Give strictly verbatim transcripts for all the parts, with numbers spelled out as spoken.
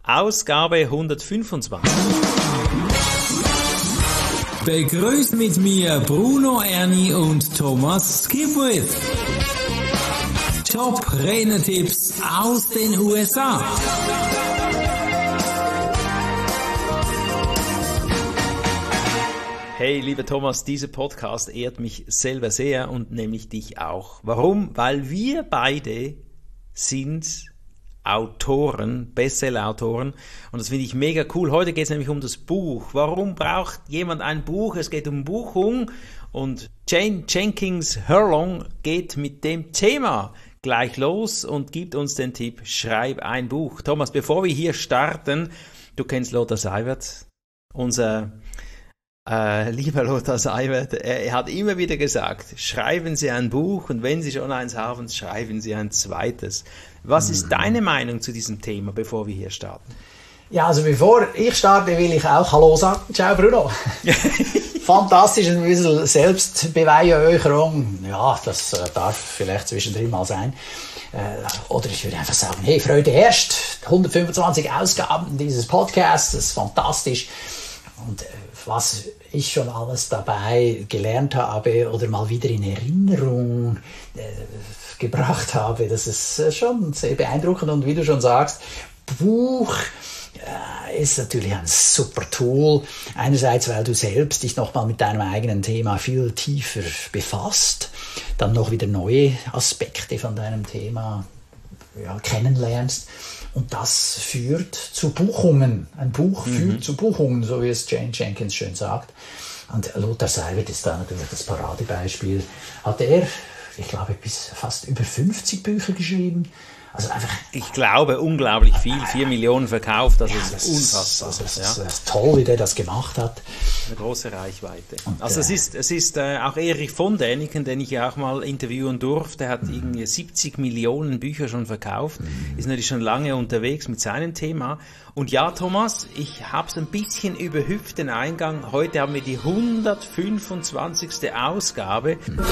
Ausgabe hundertfünfundzwanzig. Begrüßt mit mir Bruno Erni und Thomas Skipwith. Top-Renner-Tipps aus den U S A. Hey, lieber Thomas, dieser Podcast ehrt mich selber sehr und nämlich dich auch. Warum? Weil wir beide sind Autoren, Bestseller-Autoren, und das finde ich mega cool. Heute geht es nämlich um das Buch. Warum braucht jemand ein Buch? Es geht um Buchung und Jane Jenkins Hurlong geht mit dem Thema gleich los und gibt uns den Tipp, schreib ein Buch. Thomas, bevor wir hier starten, du kennst Lothar Seiwert, unser Äh, lieber Lothar Seiwert, er, er hat immer wieder gesagt, schreiben Sie ein Buch und wenn Sie schon eins haben, schreiben Sie ein zweites. Was mhm. ist deine Meinung zu diesem Thema, bevor wir hier starten? Ja, also bevor ich starte, will ich auch Hallo sagen. Ciao Bruno. Fantastisch, ein bisschen Selbstbeweihräucherung. Ja, das äh, darf vielleicht zwischendrin mal sein. Äh, oder ich würde einfach sagen, hey, Freude herrscht. hundertfünfundzwanzig Ausgaben dieses Podcasts, das ist fantastisch. Und äh, was ich schon alles dabei gelernt habe oder mal wieder in Erinnerung äh, gebracht habe, das ist schon sehr beeindruckend. Und wie du schon sagst, Buch äh, ist natürlich ein super Tool. Einerseits, weil du selbst dich nochmal mit deinem eigenen Thema viel tiefer befasst, dann noch wieder neue Aspekte von deinem Thema ja, kennenlernst. Und das führt zu Buchungen. Ein Buch mhm. führt zu Buchungen, so wie es Jane Jenkins schön sagt. Und Lothar Seiwert ist da natürlich das Paradebeispiel. Hat er, ich glaube, bis fast über fünfzig Bücher geschrieben. Also einfach, ich glaube, unglaublich viel. Vier Millionen verkauft, das ja, ist das unfassbar. Ist, das, ist, ja. das ist toll, wie der das gemacht hat. Eine große Reichweite. Und, also äh, es ist, es ist äh, auch Erich von Däniken, den ich ja auch mal interviewen durfte, der hat mhm. irgendwie siebzig Millionen Bücher schon verkauft, mhm. ist natürlich schon lange unterwegs mit seinem Thema. Und ja, Thomas, ich habe es ein bisschen überhüpft, den Eingang. Heute haben wir die hundertfünfundzwanzigste Ausgabe. Mhm.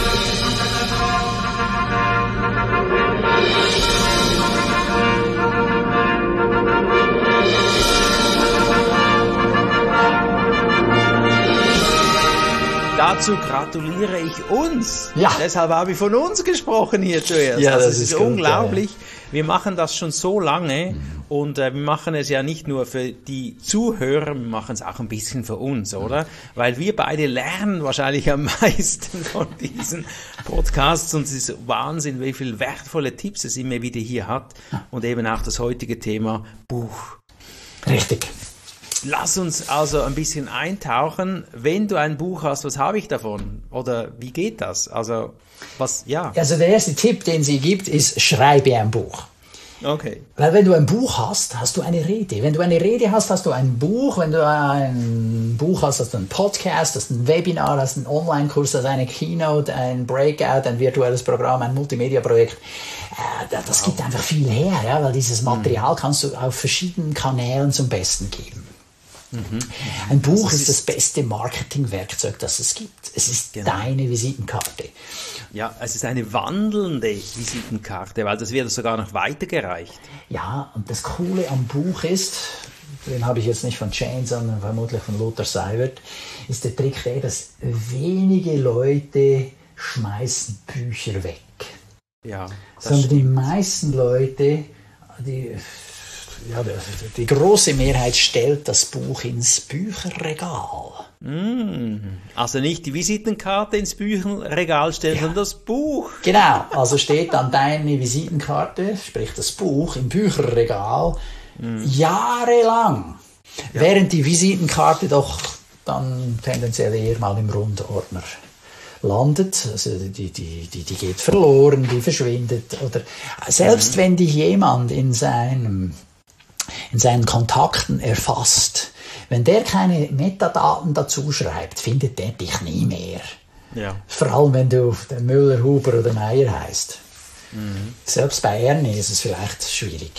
Dazu gratuliere ich uns. Ja. Deshalb habe ich von uns gesprochen hier zuerst. Ja, das, das ist, ist unglaublich. Gut, ja. Wir machen das schon so lange mhm. und äh, wir machen es ja nicht nur für die Zuhörer, wir machen es auch ein bisschen für uns, oder? Mhm. Weil wir beide lernen wahrscheinlich am meisten von diesen Podcasts und es ist Wahnsinn, wie viele wertvolle Tipps es immer wieder hier hat und eben auch das heutige Thema Buch. Richtig. Lass uns also ein bisschen eintauchen. Wenn du ein Buch hast, was habe ich davon? Oder wie geht das? Also, was, ja. Also der erste Tipp, den sie gibt, ist, schreibe ein Buch. Okay. Weil wenn du ein Buch hast, hast du eine Rede. Wenn du eine Rede hast, hast du ein Buch. Wenn du ein Buch hast, hast du einen Podcast, hast ein Webinar, hast einen Online-Kurs, hast eine Keynote, ein Breakout, ein virtuelles Programm, ein Multimedia-Projekt. Das gibt einfach viel her, ja, weil dieses Material kannst du auf verschiedenen Kanälen zum Besten geben. Mhm. Ein Buch also ist, ist das beste Marketingwerkzeug, das es gibt. Es ist genau. deine Visitenkarte. Ja, es ist eine wandelnde Visitenkarte, weil das wird sogar noch weitergereicht. Ja, und das Coole am Buch ist, den habe ich jetzt nicht von Jane, sondern vermutlich von Lothar Seiwert, ist der Trick der, dass wenige Leute schmeißen Bücher weg. Ja, sondern stimmt. Die meisten Leute, die... Ja, die große Mehrheit stellt das Buch ins Bücherregal. Mm, also nicht die Visitenkarte ins Bücherregal stellen, ja. sondern das Buch. Genau, also steht dann deine Visitenkarte, sprich das Buch, im Bücherregal mm. jahrelang. Ja. Während die Visitenkarte doch dann tendenziell eher mal im Rundordner landet, also die, die, die, die geht verloren, die verschwindet. Oder selbst mm. wenn dich jemand in seinem in seinen Kontakten erfasst. Wenn der keine Metadaten dazu schreibt, findet der dich nie mehr. Ja. Vor allem, wenn du der Müller, Huber oder Meier heißt. Mhm. Selbst bei Ernie ist es vielleicht schwierig.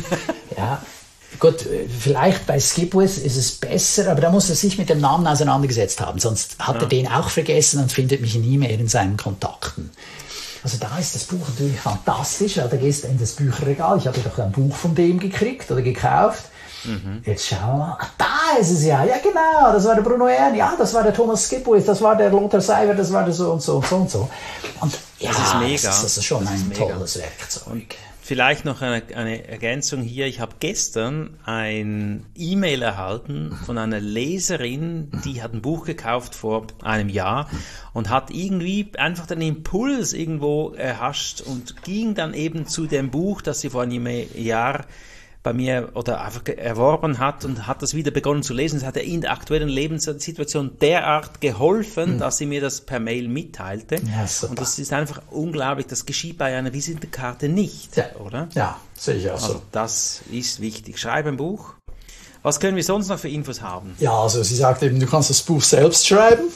ja. Gut, vielleicht bei Skipwith ist es besser, aber da muss er sich mit dem Namen auseinandergesetzt haben, sonst hat ja. er den auch vergessen und findet mich nie mehr in seinen Kontakten. Also da ist das Buch natürlich fantastisch, weil da gehst du in das Bücherregal. Ich habe doch ein Buch von dem gekriegt oder gekauft. Mhm. Jetzt schauen wir mal. Ah, da ist es ja. Ja, genau. Das war der Bruno Erni. Ja, das war der Thomas Skipwith. Das war der Lothar Seiber. Das war der so und so und so und so. Und ja, das ist mega. Das, das ist schon das ein ist tolles Werkzeug. Und vielleicht noch eine, eine Ergänzung hier. Ich habe gestern ein E-Mail erhalten von einer Leserin, die hat ein Buch gekauft vor einem Jahr und hat irgendwie einfach den Impuls irgendwo erhascht und ging dann eben zu dem Buch, das sie vor einem Jahr bei mir oder einfach erworben hat und hat das wieder begonnen zu lesen. Es hat ja in der aktuellen Lebenssituation derart geholfen, mhm. dass sie mir das per Mail mitteilte. Ja, und das ist einfach unglaublich. Das geschieht bei einer Visitenkarte nicht, ja. oder? Ja, sehe ich auch also so. Das ist wichtig. Schreib ein Buch. Was können wir sonst noch für Infos haben? Ja, also sie sagt eben, du kannst das Buch selbst schreiben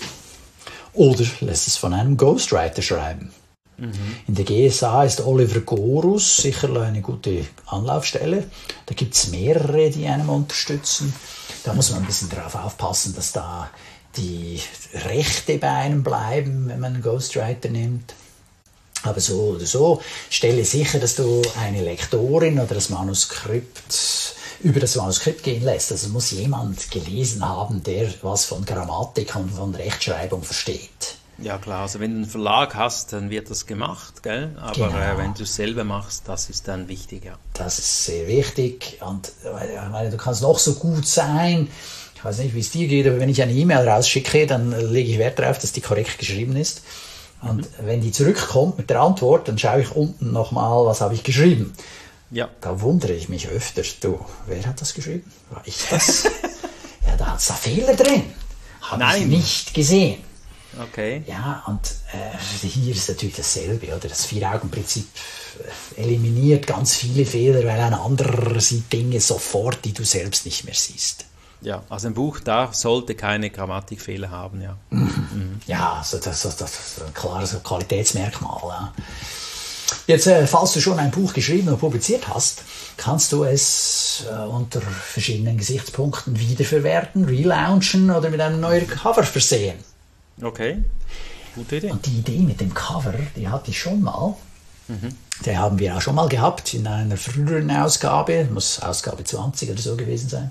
oder lässt es von einem Ghostwriter schreiben. Mhm. In der G S A ist Oliver Gorus sicher eine gute Anlaufstelle. Da gibt es mehrere, die einem unterstützen. Da muss man ein bisschen darauf aufpassen, dass da die Rechte bei einem bleiben, wenn man einen Ghostwriter nimmt. Aber so oder so, stelle sicher, dass du eine Lektorin oder das Manuskript über das Manuskript gehen lässt. Also muss jemand gelesen haben, der was von Grammatik und von Rechtschreibung versteht. Ja klar, also wenn du einen Verlag hast, dann wird das gemacht, gell? Aber genau. äh, wenn du es selber machst, das ist dann wichtig, ja. Das ist sehr wichtig und ich meine, du kannst noch so gut sein, ich weiß nicht, wie es dir geht, aber wenn ich eine E-Mail rausschicke, dann lege ich Wert darauf, dass die korrekt geschrieben ist. Und mhm. wenn die zurückkommt mit der Antwort, dann schaue ich unten nochmal, was habe ich geschrieben. Ja. Da wundere ich mich öfter, du, wer hat das geschrieben? War ich das? Ja, da hat es da Fehler drin. Habe ich nicht gesehen. Okay. Ja, und äh, hier ist natürlich dasselbe, oder? Das Vier-Augen-Prinzip eliminiert ganz viele Fehler, weil ein anderer sieht Dinge sofort, die du selbst nicht mehr siehst. Ja, also ein Buch, da sollte keine Grammatikfehler haben, ja. Mhm. Mhm. Ja, also das, das, das ist ein klares Qualitätsmerkmal. Ja. Jetzt, äh, falls du schon ein Buch geschrieben und publiziert hast, kannst du es äh, unter verschiedenen Gesichtspunkten wiederverwerten, relaunchen oder mit einem neuen Cover versehen. Okay, gute Idee. Und die Idee mit dem Cover, die hatte ich schon mal. Mhm. Die haben wir auch schon mal gehabt in einer früheren Ausgabe, muss Ausgabe zwanzig oder so gewesen sein.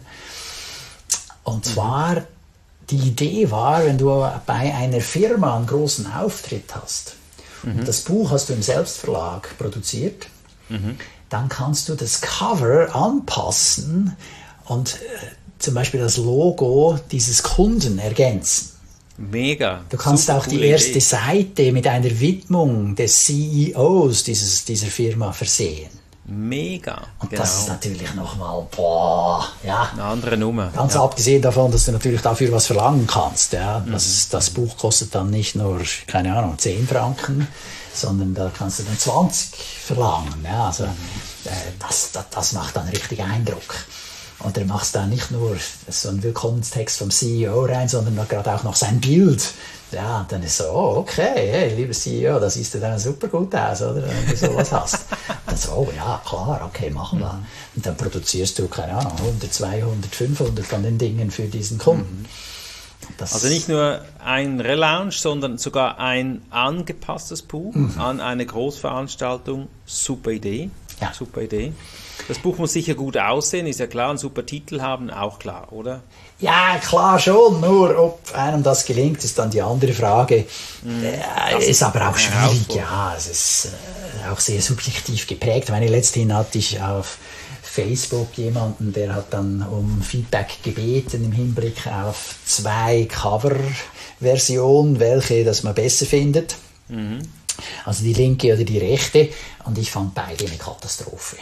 Und zwar, mhm. die Idee war, wenn du bei einer Firma einen großen Auftritt hast, mhm. und das Buch hast du im Selbstverlag produziert, mhm. dann kannst du das Cover anpassen und äh, zum Beispiel das Logo dieses Kunden ergänzen. Mega. Du kannst auch die erste Idee. Seite mit einer Widmung des C E Os dieses, dieser Firma versehen. Mega. Und genau. das ist natürlich nochmal, boah, ja. Eine andere Nummer. Ganz ja. abgesehen davon, dass du natürlich dafür was verlangen kannst. Ja. Mhm. Das, das Buch kostet dann nicht nur, keine Ahnung, zehn Franken, sondern da kannst du dann zwanzig verlangen. Ja. Also, mhm. äh, das, das, das macht dann richtig Eindruck. Und du machst da nicht nur so einen Willkommenstext vom C E O rein, sondern gerade auch noch sein Bild. Ja, und dann ist so, oh, okay, hey, lieber C E O, da siehst du dann super gut aus, oder? Wenn du sowas hast. Dann so, oh ja, klar, okay, machen wir. Und dann produzierst du, keine Ahnung, hundert, zweihundert, fünfhundert von den Dingen für diesen Kunden. Das also nicht nur ein Relaunch, sondern sogar ein angepasstes Buch mhm. an eine Großveranstaltung. Super Idee. Ja. Super Idee. Das Buch muss sicher gut aussehen, ist ja klar, einen super Titel haben, auch klar, oder? Ja, klar schon, nur ob einem das gelingt, ist dann die andere Frage. Mm, äh, ist aber auch schwierig, ja, es ist äh, auch sehr subjektiv geprägt. Meine letzthin hatte ich auf Facebook jemanden, der hat dann um Feedback gebeten im Hinblick auf zwei Cover-Versionen, welche das man besser findet. Mhm. Also die linke oder die rechte. Und ich fand beide eine Katastrophe.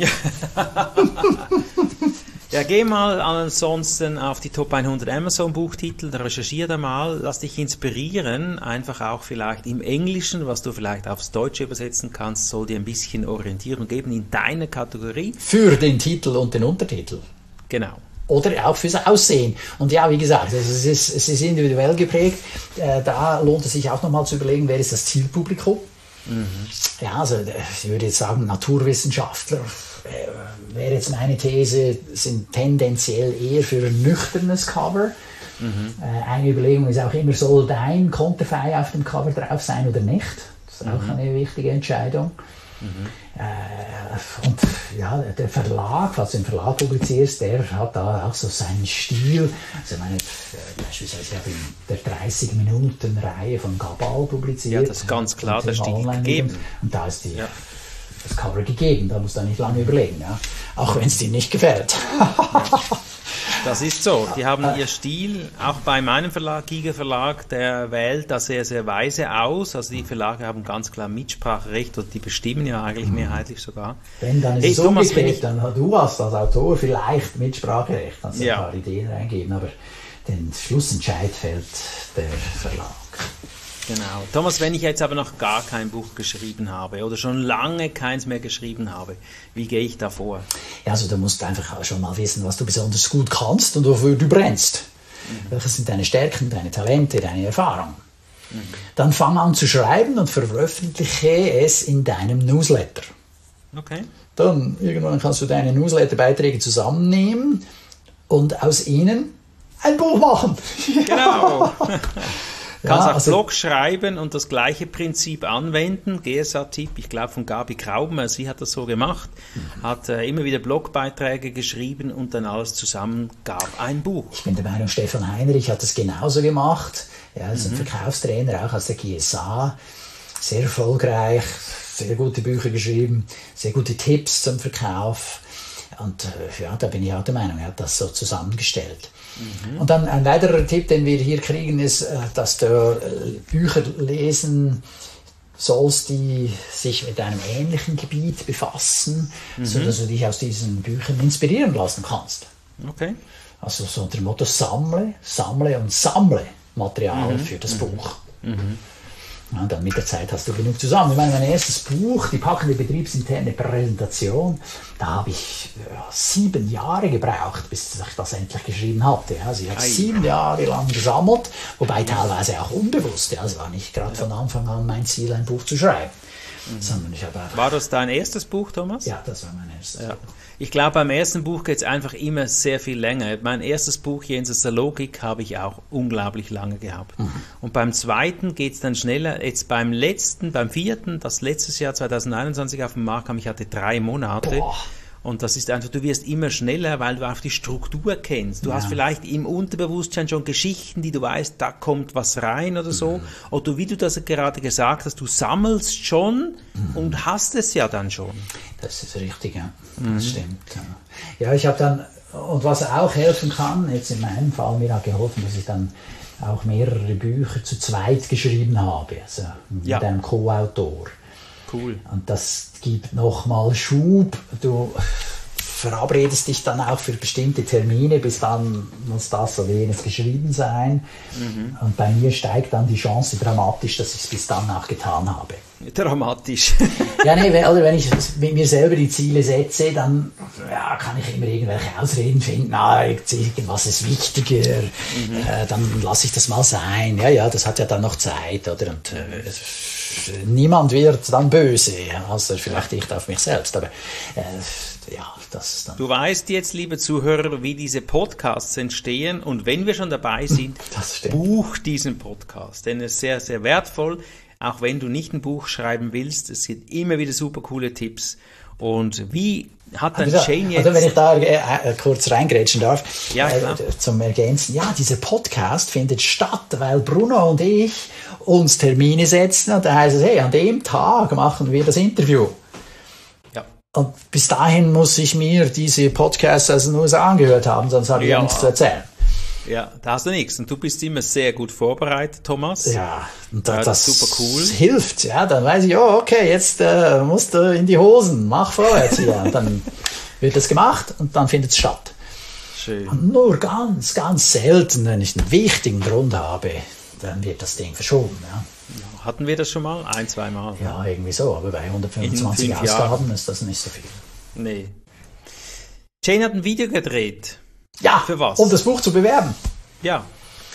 Ja, geh mal ansonsten auf die Top hundert Amazon-Buchtitel, recherchiere da mal, lass dich inspirieren, einfach auch vielleicht im Englischen, was du vielleicht aufs Deutsche übersetzen kannst, soll dir ein bisschen Orientierung geben in deiner Kategorie. Für den Titel und den Untertitel. Genau. Oder auch fürs Aussehen. Und ja, wie gesagt, es ist, es ist individuell geprägt. Äh, da lohnt es sich auch nochmal zu überlegen, wer ist das Zielpublikum. Mhm. Ja, also ich würde jetzt sagen, Naturwissenschaftler, äh, wäre jetzt meine These, sind tendenziell eher für ein nüchternes Cover. Mhm. Äh, eine Überlegung ist auch immer, soll dein Konterfei auf dem Cover drauf sein oder nicht? Das ist auch mhm. eine wichtige Entscheidung. Mhm. Äh, und ja, der Verlag, falls du im Verlag publizierst, der hat da auch so seinen Stil. Also ich meine, beispielsweise ich habe in der dreißig-Minuten-Reihe von Gabal publiziert. Ja, das ist ganz klar, das ist die gegeben. Und da ist die, ja. das Cover gegeben, da musst du nicht lange überlegen, ja? Auch wenn es dir nicht gefällt. Das ist so. Die haben ihr Stil, auch bei meinem Verlag, Giga Verlag, der wählt da sehr, sehr weise aus. Also die Verlage haben ganz klar Mitspracherecht und die bestimmen ja eigentlich mehrheitlich sogar. Wenn dann ist hey, es Thomas, umgekehrt, dann du hast als Autor vielleicht Mitspracherecht, kannst du ja. ein paar Ideen reingeben, aber den Schlussentscheid fällt der Verlag. Genau. Thomas, wenn ich jetzt aber noch gar kein Buch geschrieben habe oder schon lange keins mehr geschrieben habe, wie gehe ich da vor? Ja, also du musst einfach schon mal wissen, was du besonders gut kannst und wofür du brennst. Mhm. Welche sind deine Stärken, deine Talente, deine Erfahrung? Mhm. Dann fang an zu schreiben und veröffentliche es in deinem Newsletter. Okay. Dann irgendwann kannst du deine Newsletter-Beiträge zusammennehmen und aus ihnen ein Buch machen. Genau. Du kannst Ja, auch also, Blog schreiben und das gleiche Prinzip anwenden. G S A-Tipp, ich glaube von Gabi Krauben, sie hat das so gemacht, mhm. hat äh, immer wieder Blogbeiträge geschrieben und dann alles zusammen gab ein Buch. Ich bin der Meinung, Stefan Heinrich hat das genauso gemacht. Er ist mhm. ein Verkaufstrainer, auch aus der G S A. Sehr erfolgreich, sehr gute Bücher geschrieben, sehr gute Tipps zum Verkauf. Und äh, ja, da bin ich auch der Meinung, er hat das so zusammengestellt. Mhm. Und dann ein weiterer Tipp, den wir hier kriegen, ist, äh, dass du äh, Bücher lesen sollst, die sich mit einem ähnlichen Gebiet befassen, mhm. sodass du dich aus diesen Büchern inspirieren lassen kannst. Okay. Also so unter dem Motto sammle, sammle und sammle Material mhm. für das mhm. Buch. Mhm. Und dann mit der Zeit hast du genug zusammen. Ich meine, mein erstes Buch, die packende betriebsinterne Präsentation, da habe ich ja, sieben Jahre gebraucht, bis ich das endlich geschrieben hatte. Also ich habe Ei. sieben Jahre lang gesammelt, wobei teilweise auch unbewusst. Ja, es war nicht gerade von Anfang an mein Ziel, ein Buch zu schreiben. Mhm. Sondern ich habe war das dein erstes Buch, Thomas? Ja, das war mein erstes ja. Buch. Ich glaube, beim ersten Buch geht es einfach immer sehr viel länger. Mein erstes Buch, Jenseits der Logik, habe ich auch unglaublich lange gehabt. Mhm. Und beim zweiten geht es dann schneller. Jetzt beim letzten, beim vierten, das letztes Jahr zwanzig einundzwanzig auf dem Markt kam, ich hatte drei Monate. Boah. Und das ist einfach, du wirst immer schneller, weil du auch die Struktur kennst. Du ja. hast vielleicht im Unterbewusstsein schon Geschichten, die du weißt, da kommt was rein oder so. Mhm. Oder wie du das gerade gesagt hast, du sammelst schon mhm. und hast es ja dann schon. Das ist richtig, ja. Mhm. Das stimmt. Ja, ja ich habe dann, und was auch helfen kann, jetzt in meinem Fall, mir hat geholfen, dass ich dann auch mehrere Bücher zu zweit geschrieben habe, also mit ja. einem Co-Autor. Cool. Und das gibt nochmal Schub. Du verabredest dich dann auch für bestimmte Termine, bis dann muss das oder jenes geschrieben sein. Mhm. Und bei mir steigt dann die Chance dramatisch, dass ich es bis dann auch getan habe. Dramatisch. Ja, nee, also wenn ich mit mir selber die Ziele setze, dann ja, kann ich immer irgendwelche Ausreden finden. Na, irgendwas ist wichtiger, mhm. äh, dann lasse ich das mal sein. Ja, ja, das hat ja dann noch Zeit, oder? Und äh, niemand wird dann böse, außer vielleicht ich auf mich selbst. Aber äh, ja, das ist dann. Du weißt jetzt, liebe Zuhörer, wie diese Podcasts entstehen. Und wenn wir schon dabei sind, buch diesen Podcast, denn er ist sehr, sehr wertvoll. Auch wenn du nicht ein Buch schreiben willst, es gibt immer wieder super coole Tipps. Und wie hat dann also, Jane jetzt... Also wenn ich da äh, kurz reingrätschen darf, ja, äh, zum Ergänzen. Ja, dieser Podcast findet statt, weil Bruno und ich uns Termine setzen und da heißt es, hey, an dem Tag machen wir das Interview. Ja. Und bis dahin muss ich mir diese Podcasts aus den U S A angehört haben, sonst habe ich ja nichts zu erzählen. Ja, da hast du nichts. Und du bist immer sehr gut vorbereitet, Thomas. Ja, und da, ja, das, das ist super cool. Hilft. Ja, dann weiß ich, oh, okay, jetzt äh, musst du in die Hosen, mach vorwärts hier. Und dann wird das gemacht und dann findet es statt. Schön. Und nur ganz, ganz selten, wenn ich einen wichtigen Grund habe, dann wird das Ding verschoben. Ja. Ja, hatten wir das schon mal? Ein, zwei Mal? Ja, irgendwie so. Aber bei hundertfünfundzwanzig Ausgaben ist das nicht so viel. Nee. Jane hat ein Video gedreht. Ja, für was? Um das Buch zu bewerben. Ja.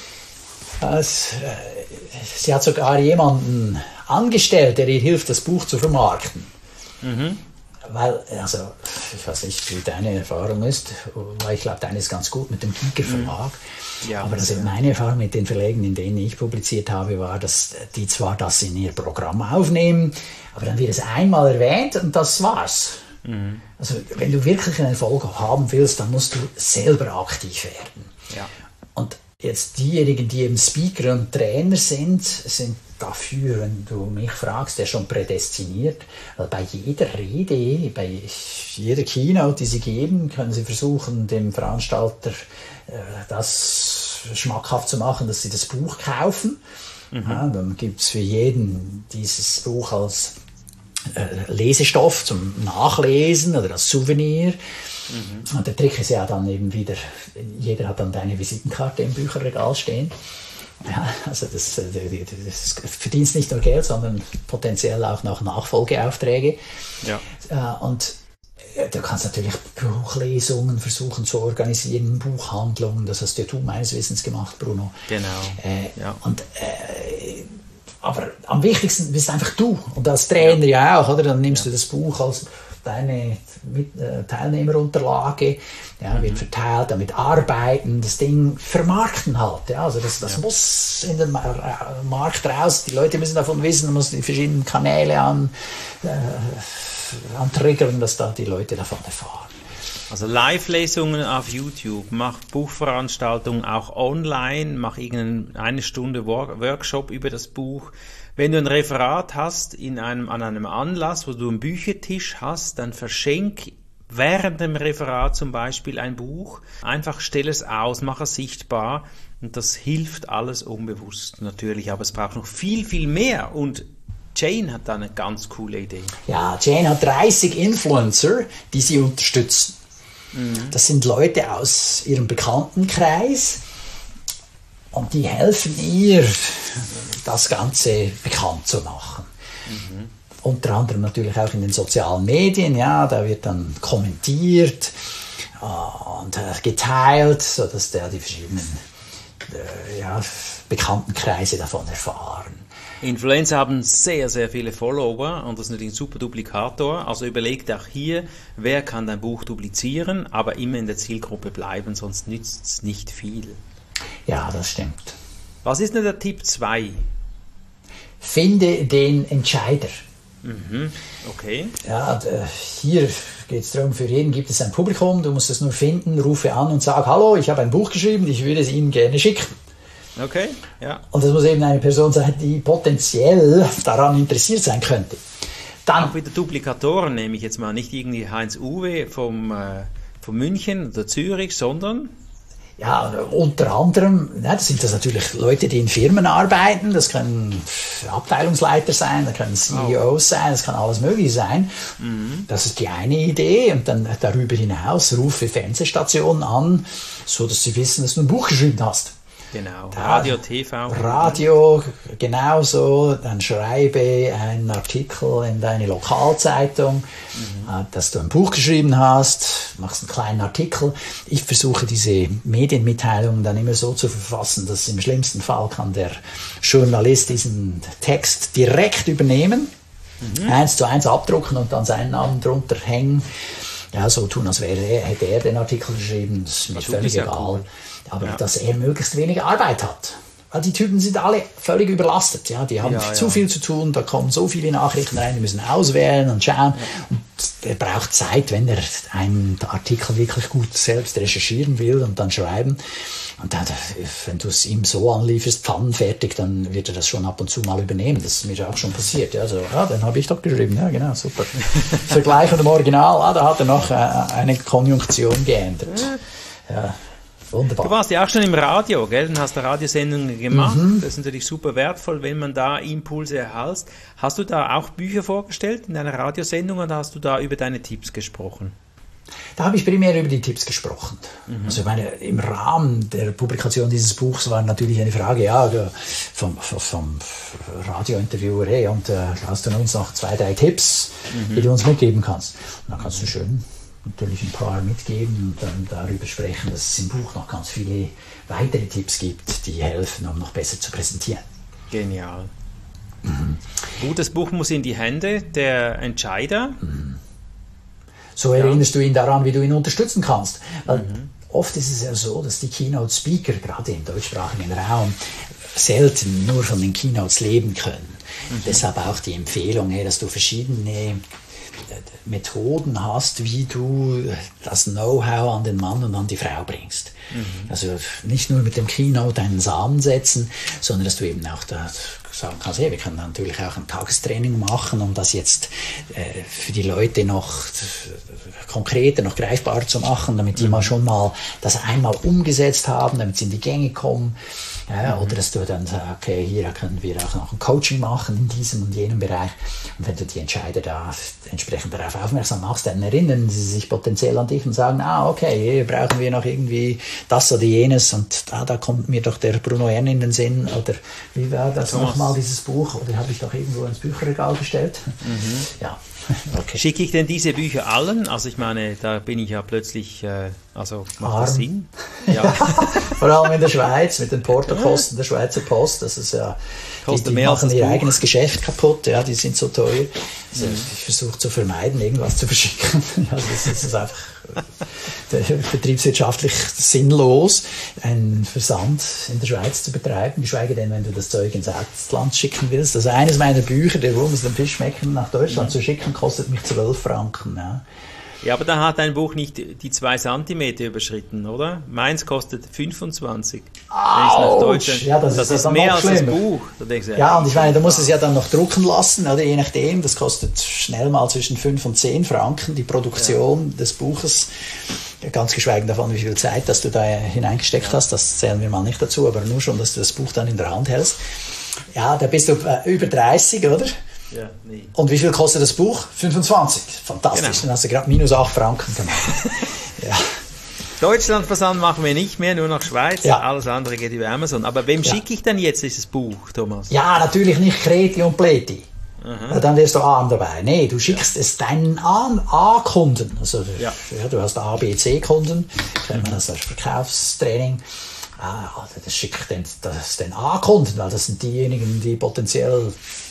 Es, äh, sie hat sogar jemanden angestellt, der ihr hilft, das Buch zu vermarkten. Mhm. weil, also, ich weiß nicht, wie deine Erfahrung ist, weil ich glaube, deine ist ganz gut mit dem Giger Verlag. Ja, aber also meine Erfahrung mit den Verlegen, in denen ich publiziert habe, war, dass die zwar das in ihr Programm aufnehmen, aber dann wird es einmal erwähnt und das war's. Mhm. Also, wenn du wirklich einen Erfolg haben willst, dann musst du selber aktiv werden. Ja. Und jetzt diejenigen, die eben Speaker und Trainer sind, sind dafür, wenn du mich fragst, der schon prädestiniert. Weil bei jeder Rede, bei jeder Keynote, die sie geben, können sie versuchen, dem Veranstalter äh, das schmackhaft zu machen, dass sie das Buch kaufen. Mhm. Ja, dann gibt es für jeden dieses Buch als äh, Lesestoff zum Nachlesen oder als Souvenir. Mhm. Und der Trick ist ja dann eben wieder, jeder hat dann deine Visitenkarte im Bücherregal stehen. Ja, also das, das verdient nicht nur Geld, sondern potenziell auch noch Nachfolgeaufträge. Ja. Und du kannst natürlich Buchlesungen versuchen zu organisieren, Buchhandlungen, das hast ja du meines Wissens gemacht, Bruno. Genau. Äh, ja. Und, äh, aber am wichtigsten bist einfach du und als Trainer ja, ja auch, oder? Dann nimmst ja. du das Buch als deine äh, Teilnehmerunterlage, ja, mhm. wird verteilt, damit arbeiten, das Ding vermarkten halt. Ja, also das, das ja. muss in den Mar- Markt raus, die Leute müssen davon wissen, man muss die verschiedenen Kanäle an, äh, antriggern, dass da die Leute davon erfahren. Also Live-Lesungen auf YouTube, mach Buchveranstaltungen auch online, mach irgendeine Stunde Workshop über das Buch. Wenn du ein Referat hast in einem, an einem Anlass, wo du einen Büchertisch hast, dann verschenk während dem Referat zum Beispiel ein Buch. Einfach stell es aus, mach es sichtbar und das hilft alles unbewusst natürlich. Aber es braucht noch viel, viel mehr und Jane hat da eine ganz coole Idee. Ja, Jane hat dreißig Influencer, die sie unterstützen. Mhm. Das sind Leute aus ihrem Bekanntenkreis und die helfen ihr, das Ganze bekannt zu machen. Mhm. Unter anderem natürlich auch in den sozialen Medien, ja, da wird dann kommentiert und geteilt, sodass der die verschiedenen äh, ja, Bekanntenkreise davon erfahren. Influencer haben sehr, sehr viele Follower und das ist natürlich ein super Duplikator. Also überlegt auch hier, wer kann dein Buch duplizieren, aber immer in der Zielgruppe bleiben, sonst nützt es nicht viel. Ja, das stimmt. Was ist denn der Tipp zwei? Finde den Entscheider. Mhm. Okay. Ja, hier geht es darum, für jeden gibt es ein Publikum, du musst es nur finden, rufe an und sag, hallo, ich habe ein Buch geschrieben, ich würde es Ihnen gerne schicken. Okay, ja. Und das muss eben eine Person sein, die potenziell daran interessiert sein könnte. Dann, auch wieder Duplikatoren nehme ich jetzt mal, nicht irgendwie Heinz-Uwe vom, äh, von München oder Zürich, sondern... Ja, unter anderem, ja, das sind das natürlich Leute, die in Firmen arbeiten, das können Abteilungsleiter sein, das können C E Os oh. sein, das kann alles mögliche sein. Mhm. Das ist die eine Idee und dann darüber hinaus rufe Fernsehstationen an, so dass sie wissen, dass du ein Buch geschrieben hast. Genau, da, Radio, T V. Radio, genauso. Dann schreibe einen Artikel in deine Lokalzeitung, mhm. dass du ein Buch geschrieben hast, machst einen kleinen Artikel. Ich versuche diese Medienmitteilungen dann immer so zu verfassen, dass im schlimmsten Fall kann der Journalist diesen Text direkt übernehmen, mhm. eins zu eins abdrucken und dann seinen Namen drunter hängen. Ja, so tun, als wäre er, hätte er den Artikel geschrieben, das ist mir also völlig egal. Cool. Aber ja. dass er möglichst wenig Arbeit hat. Weil die Typen sind alle völlig überlastet. Ja? Die haben ja, zu ja. viel zu tun, da kommen so viele Nachrichten rein, die müssen auswählen und schauen. Ja. Und er braucht Zeit, wenn er einen Artikel wirklich gut selbst recherchieren will und dann schreiben. Und dann, wenn du es ihm so anlieferst, pfannenfertig, dann wird er das schon ab und zu mal übernehmen. Das ist mir auch schon passiert. Ja, so, ja, den habe ich doch geschrieben. Ja, genau, super. Vergleich mit dem Original, ah, da hat er noch äh, eine Konjunktion geändert. Ja. Wunderbar. Du warst ja auch schon im Radio, gell? Und hast da Radiosendungen gemacht. Mhm. Das ist natürlich super wertvoll, wenn man da Impulse erhält. Hast du da auch Bücher vorgestellt in deiner Radiosendung oder hast du da über deine Tipps gesprochen? Da habe ich primär über die Tipps gesprochen. Mhm. Also ich meine, im Rahmen der Publikation dieses Buchs war natürlich eine Frage, ja, vom, vom Radiointerviewer, hey, und äh, hast du uns noch zwei, drei Tipps, mhm. die du uns mitgeben kannst? Und dann kannst du schön natürlich ein paar mitgeben und dann darüber sprechen, dass es im Buch noch ganz viele weitere Tipps gibt, die helfen, um noch besser zu präsentieren. Genial. Mhm. Gutes Buch muss in die Hände der Entscheider. Mhm. So erinnerst ja. du ihn daran, wie du ihn unterstützen kannst. Weil mhm. oft ist es ja so, dass die Keynote-Speaker, gerade im deutschsprachigen Raum, selten nur von den Keynotes leben können. Mhm. Deshalb auch die Empfehlung, hey, dass du verschiedene Methoden hast, wie du das Know-how an den Mann und an die Frau bringst. Mhm. Also nicht nur mit dem Keynote einen Samen setzen, sondern dass du eben auch da sagen kannst, hey, wir können natürlich auch ein Tagestraining machen, um das jetzt äh, für die Leute noch konkreter, noch greifbarer zu machen, damit die mhm. mal schon mal das einmal umgesetzt haben, damit sie in die Gänge kommen. Ja, mhm. Oder dass du dann sagst, okay, hier können wir auch noch ein Coaching machen in diesem und jenem Bereich. Und wenn du die Entscheider da entsprechend darauf aufmerksam machst, dann erinnern sie sich potenziell an dich und sagen, ah, okay, hier brauchen wir noch irgendwie das oder jenes und ah, da kommt mir doch der Bruno Erni in den Sinn oder wie war das nochmal, dieses Buch, oder habe ich doch irgendwo ins Bücherregal gestellt? Mhm. Ja. Okay. Schicke ich denn diese Bücher allen? Also ich meine, da bin ich ja plötzlich, äh, also macht Arm. das Sinn? Ja. Vor allem in der Schweiz mit den Portokosten der Schweizer Post, das ist ja, die, die mehr machen als ihr Buch. eigenes Geschäft kaputt, ja, die sind so teuer. Also mhm. Ich versuche zu vermeiden, irgendwas zu verschicken. Ja, das, das ist einfach betriebswirtschaftlich sinnlos, einen Versand in der Schweiz zu betreiben, geschweige denn, wenn du das Zeug ins Ausland schicken willst. Also eines meiner Bücher, der Warum es den Fisch schmecken, nach Deutschland mhm. zu schicken, kostet mich zwölf Franken. Ja. Ja, aber da hat dein Buch nicht die zwei Zentimeter überschritten, oder? Meins kostet fünfundzwanzig. Ouch. Ja, das, das ist, ist das mehr als das schlimmer. Buch. Da ich, ja, und ich meine, du musst es ja dann noch drucken lassen, oder je nachdem. Das kostet schnell mal zwischen fünf und zehn Franken, die Produktion ja. des Buches. Ganz geschweigen davon, wie viel Zeit, dass du da hineingesteckt ja. hast. Das zählen wir mal nicht dazu, aber nur schon, dass du das Buch dann in der Hand hältst. Ja, da bist du äh, über dreißig, oder? Ja, nee. Und wie viel kostet das Buch? fünfundzwanzig. Fantastisch, genau. Dann hast du gerade minus acht Franken gemacht. ja. Deutschlandversand machen wir nicht mehr, nur nach Schweiz. Ja. Alles andere geht über Amazon. Aber wem ja. schicke ich denn jetzt dieses Buch, Thomas? Ja, natürlich nicht Kreti und Pleti. Ja, dann wärst du arm dabei. Nee, du schickst ja. es deinen A-Kunden. Also, ja. Ja, du hast A, B, C-Kunden. Wenn man das als Verkaufstraining. Ah, das schicke ich den, das den A-Kunden, weil das sind diejenigen, die potenziell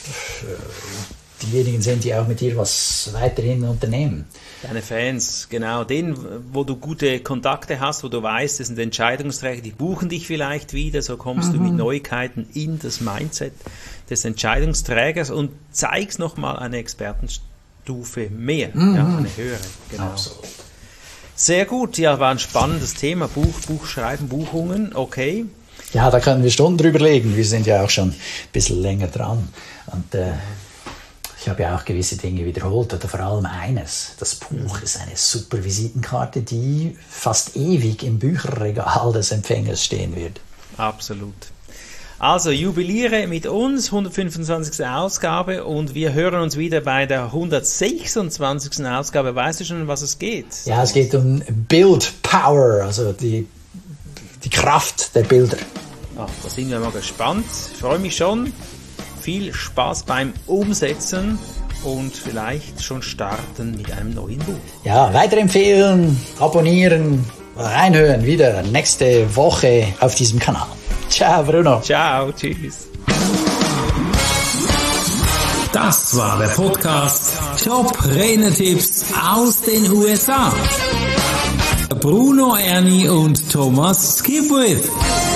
äh, diejenigen sind, die auch mit dir was weiterhin unternehmen. Deine Fans, genau. Denen, wo du gute Kontakte hast, wo du weißt, das sind Entscheidungsträger, die buchen dich vielleicht wieder, so kommst mhm. du mit Neuigkeiten in das Mindset des Entscheidungsträgers und zeigst nochmal eine Expertenstufe mehr, mhm. ja, eine höhere. Genau. Absolut. Sehr gut, ja, war ein spannendes Thema. Buch, Buchschreiben, Buchungen, okay. Ja, da können wir Stunden drüber legen. Wir sind ja auch schon ein bisschen länger dran. Und äh, ich habe ja auch gewisse Dinge wiederholt. Oder vor allem eines. Das Buch ist eine super Visitenkarte, die fast ewig im Bücherregal des Empfängers stehen wird. Absolut. Also, jubiliere mit uns, hundertfünfundzwanzigste Ausgabe, und wir hören uns wieder bei der hundertsechsundzwanzigsten Ausgabe. Weißt du schon, um was es geht? Ja, es geht um Build Power, also die, die Kraft der Bilder. Ach, da sind wir mal gespannt. Ich freue mich schon. Viel Spaß beim Umsetzen und vielleicht schon starten mit einem neuen Buch. Ja, weiterempfehlen, abonnieren, reinhören wieder nächste Woche auf diesem Kanal. Ciao, Bruno. Ciao, tschüss. Das war der Podcast Top-Renner-Tipps aus den U S A. Bruno Erni und Thomas Skipwith.